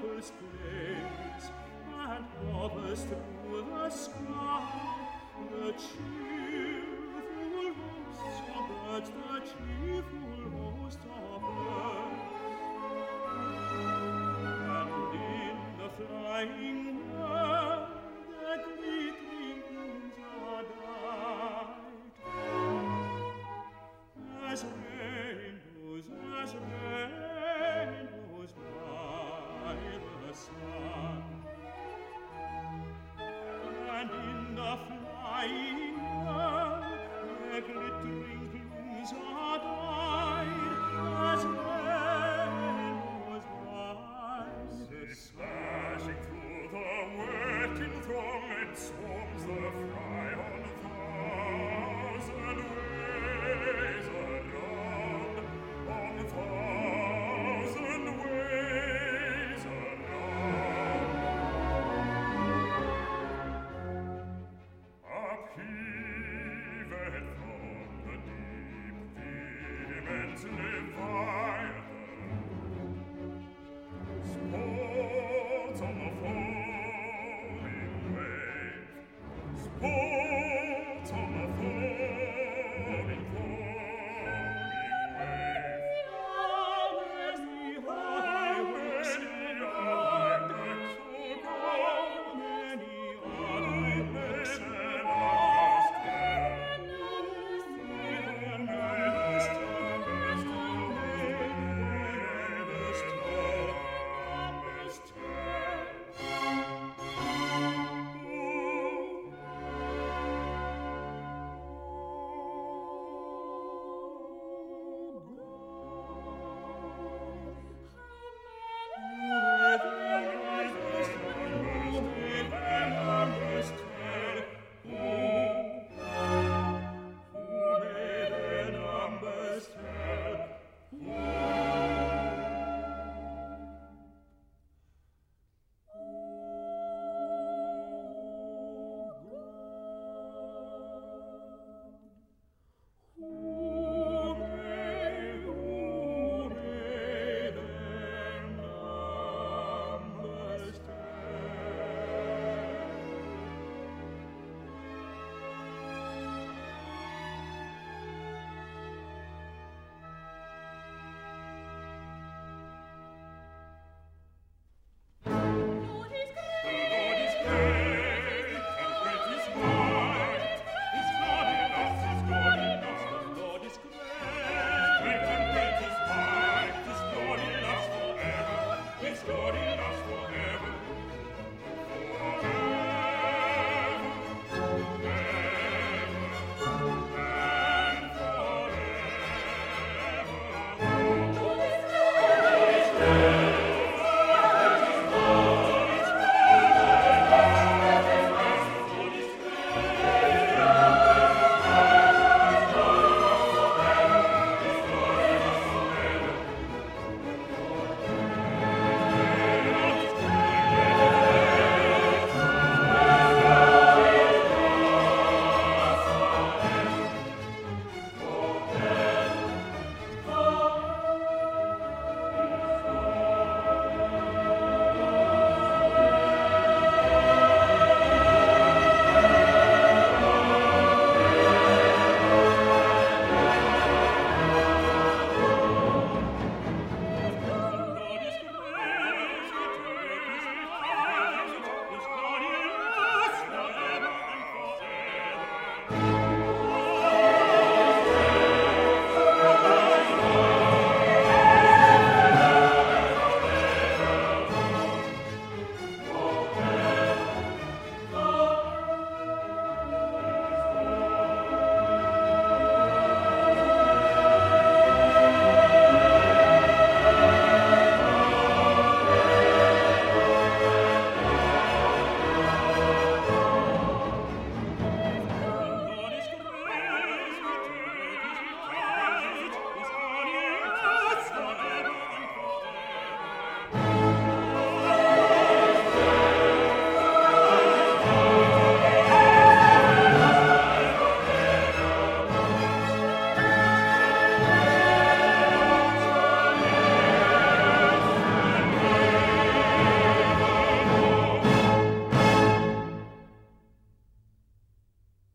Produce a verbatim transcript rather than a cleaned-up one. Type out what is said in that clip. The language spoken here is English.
temple's place, and hovers through the sky the cheerful host of birds, the cheerful host of birds. And in the flying world the glittering plumes are dight, as rainbows, as rainbows by the sun. And in the flying world the glittering plumes are dight, as rainbows by the sun. Splashing through the waiting throng, it swarms the fry on thousand ways around, on thousand ways around. Upheaved from the deep, the immense divine